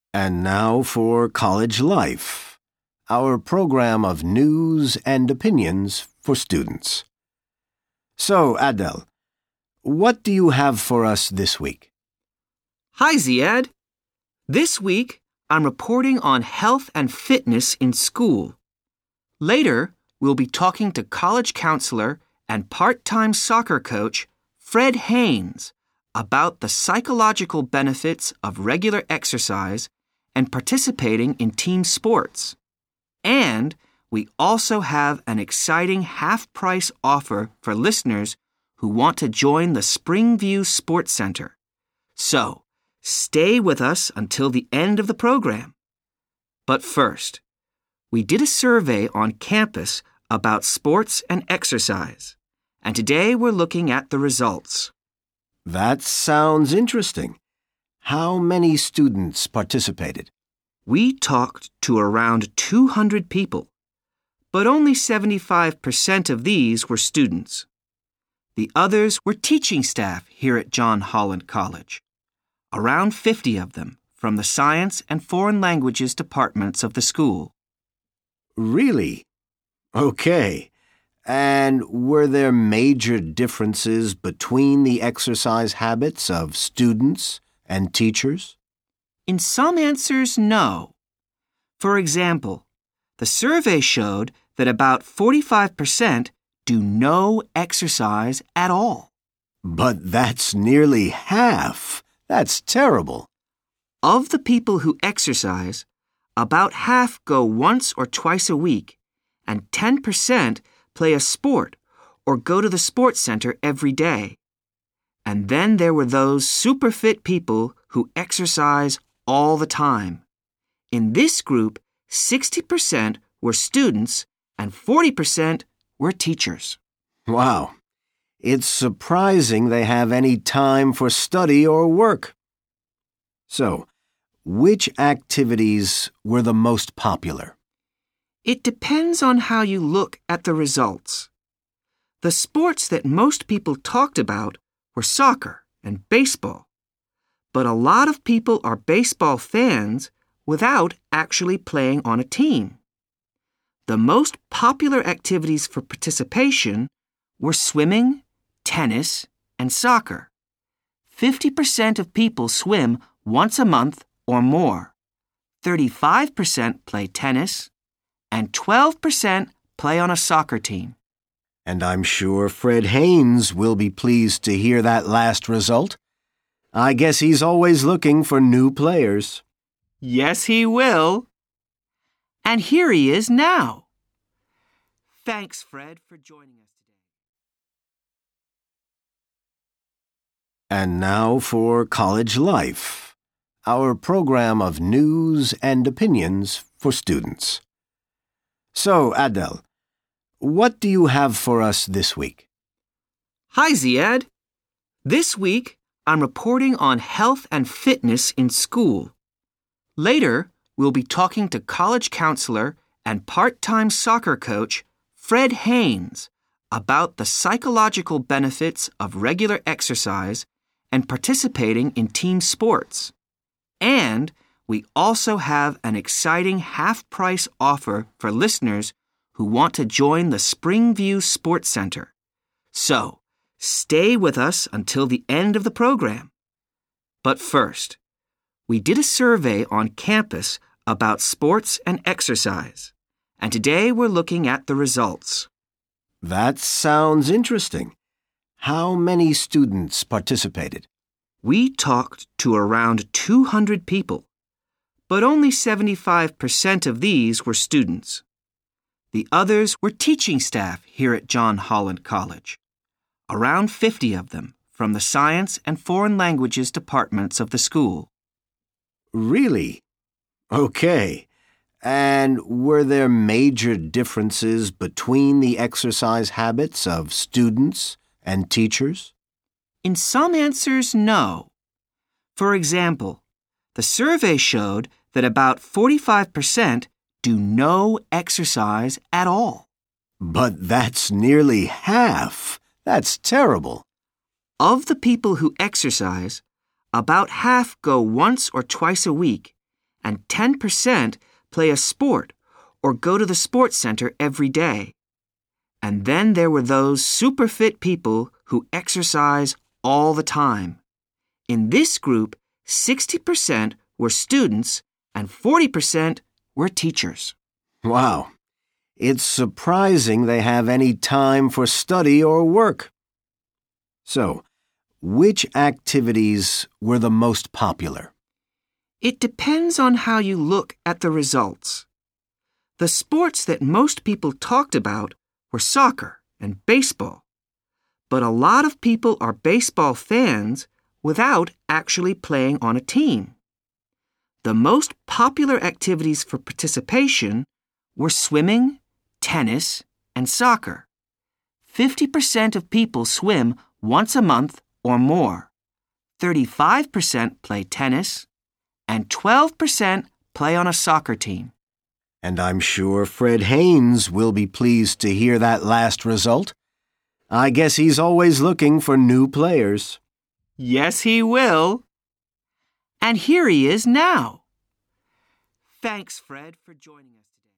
And now for College Life, our program of news and opinions for students. So, Adel, what do you have for us this week? Hi, Ziad. This week, I'm reporting on health and fitness in school. Later, we'll be talking to college counselor and part-time soccer coach Fred Haynes about the psychological benefits of regular exercise and participating in team sports. And we also have an exciting half-price offer for listeners who want to join the Springview Sports Center. So, stay with us until the end of the program. But first, we did a survey on campus about sports and exercise, and today we're looking at the results. That sounds interesting. How many students participated? We talked to around 200 people, but only 75% of these were students. The others were teaching staff here at John Holland College. Around 50 of them from the Science and Foreign Languages departments of the school. Really? Okay. And were there major differences between the exercise habits of students and teachers? In some answers, no. For example, the survey showed that about 45% do no exercise at all. But that's nearly half. That's terrible. Of the people who exercise, about half go once or twice a week, and 10% play a sport or go to the sports center every day. And then there were those super fit people who exercise all the time. In this group, 60% were students and 40% were teachers. Wow. It's surprising they have any time for study or work. So, which activities were the most popular? It depends on how you look at the results. The sports that most people talked about were soccer and baseball. But a lot of people are baseball fans without actually playing on a team. The most popular activities for participation were swimming, tennis, and soccer. 50% of people swim once a month or more. 35% play tennis, and 12% play on a soccer team. And I'm sure Fred Haynes will be pleased to hear that last result. I guess he's always looking for new players. Yes, he will. And here he is now. Thanks, Fred, for joining us today. And now for College Life, our program of news and opinions for students. So, Adel, what do you have for us this week? Hi, Ziad. This week, I'm reporting on health and fitness in school. Later, we'll be talking to college counselor and part-time soccer coach Fred Haynes about the psychological benefits of regular exercise and participating in team sports. And we also have an exciting half-price offer for listeners who want to join the Springview Sports Center. So, stay with us until the end of the program. But first, we did a survey on campus about sports and exercise, and today we're looking at the results. That sounds interesting. How many students participated? We talked to around 200 people, but only 75% of these were students. The others were teaching staff here at John Holland College. Around 50 of them from the Science and Foreign Languages departments of the school. Really? Okay. And were there major differences between the exercise habits of students and teachers? In some answers, no. For example, the survey showed that about 45% do no exercise at all. But that's nearly half. That's terrible. Of the people who exercise, about half go once or twice a week, and 10% play a sport or go to the sports center every day. And then there were those super fit people who exercise all the time. In this group, 60% were students and 40% were teachers. Wow. It's surprising they have any time for study or work. So, which activities were the most popular? It depends on how you look at the results. The sports that most people talked about were soccer and baseball. But a lot of people are baseball fans without actually playing on a team. The most popular activities for participation were swimming, tennis, and soccer. 50% of people swim once a month or more. 35% play tennis, and 12% play on a soccer team. And I'm sure Fred Haynes will be pleased to hear that last result. I guess he's always looking for new players. Yes, he will. And here he is now. Thanks, Fred, for joining us today.